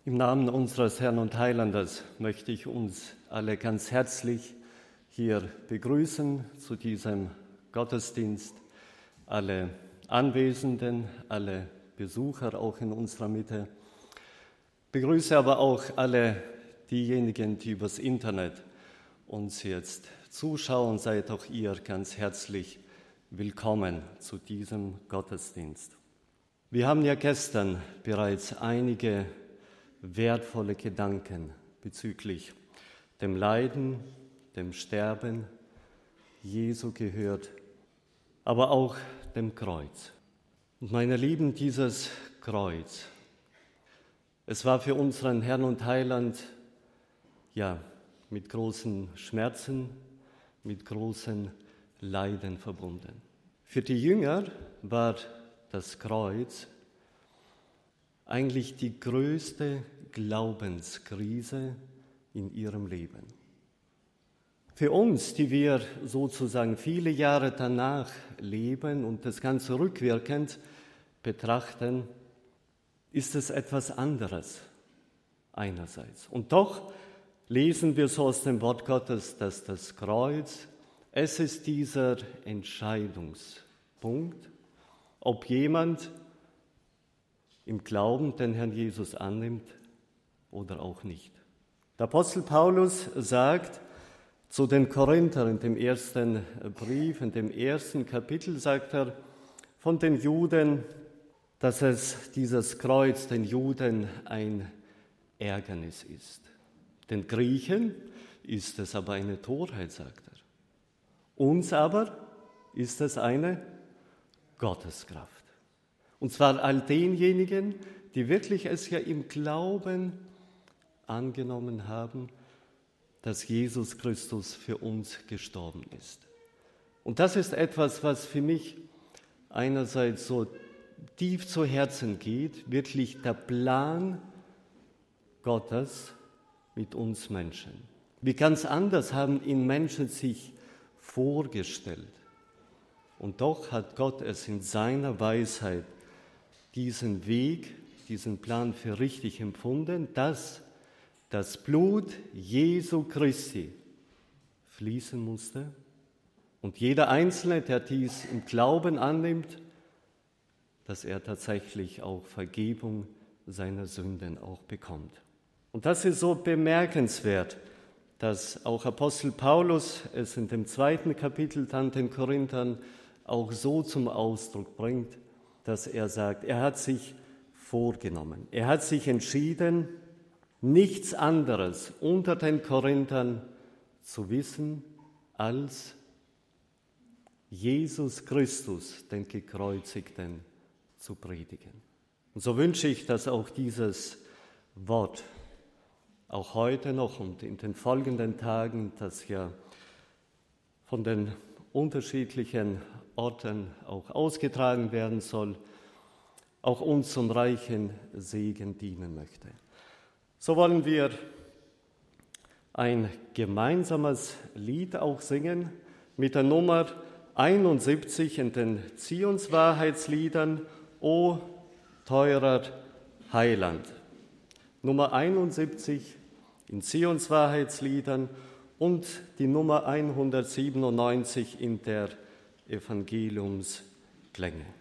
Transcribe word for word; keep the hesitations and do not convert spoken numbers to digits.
Im Namen unseres Herrn und Heilandes möchte ich uns alle ganz herzlich hier begrüßen zu diesem Gottesdienst, alle Anwesenden, alle Besucher auch in unserer Mitte. Ich begrüße aber auch alle diejenigen, die übers Internet uns jetzt zuschauen. Seid auch ihr ganz herzlich willkommen zu diesem Gottesdienst. Wir haben ja gestern bereits einige wertvolle Gedanken bezüglich dem Leiden, dem Sterben Jesu gehört, aber auch dem Kreuz. Und meine Lieben, dieses Kreuz, es war für unseren Herrn und Heiland ja mit großen Schmerzen, mit großen Leiden verbunden. Für die Jünger war das Kreuz eigentlich die größte Glaubenskrise in ihrem Leben. Für uns, die wir sozusagen viele Jahre danach leben und das Ganze rückwirkend betrachten, ist es etwas anderes einerseits. Und doch lesen wir so aus dem Wort Gottes, dass das Kreuz, es ist dieser Entscheidungspunkt, ob jemand im Glauben den Herrn Jesus annimmt oder auch nicht. Der Apostel Paulus sagt zu den Korinthern in dem ersten Brief, in dem ersten Kapitel, sagt er von den Juden, dass es dieses Kreuz den Juden ein Ärgernis ist. Den Griechen ist es aber eine Torheit, sagt er. Uns aber ist es eine Gotteskraft. Und zwar all denjenigen, die wirklich es ja im Glauben angenommen haben, dass Jesus Christus für uns gestorben ist. Und das ist etwas, was für mich einerseits so tief zu Herzen geht, wirklich der Plan Gottes mit uns Menschen. Wie ganz anders haben ihn Menschen sich vorgestellt. Und doch hat Gott es in seiner Weisheit diesen Weg, diesen Plan für richtig empfunden, dass das Blut Jesu Christi fließen musste und jeder Einzelne, der dies im Glauben annimmt, dass er tatsächlich auch Vergebung seiner Sünden auch bekommt. Und das ist so bemerkenswert, dass auch Apostel Paulus es in dem zweiten Kapitel dann den Korinthern auch so zum Ausdruck bringt, dass er sagt, er hat sich vorgenommen, er hat sich entschieden, nichts anderes unter den Korinthern zu wissen, als Jesus Christus, den Gekreuzigten, zu predigen. Und so wünsche ich, dass auch dieses Wort auch heute noch und in den folgenden Tagen, das ja von den unterschiedlichen Orten auch ausgetragen werden soll, auch uns zum reichen Segen dienen möchte. So wollen wir ein gemeinsames Lied auch singen mit der Nummer einundsiebzig in den Zionswahrheitsliedern, O teurer Heiland. Nummer einundsiebzig in Zionswahrheitsliedern und die Nummer hundertsiebenundneunzig in der Evangeliumsklänge.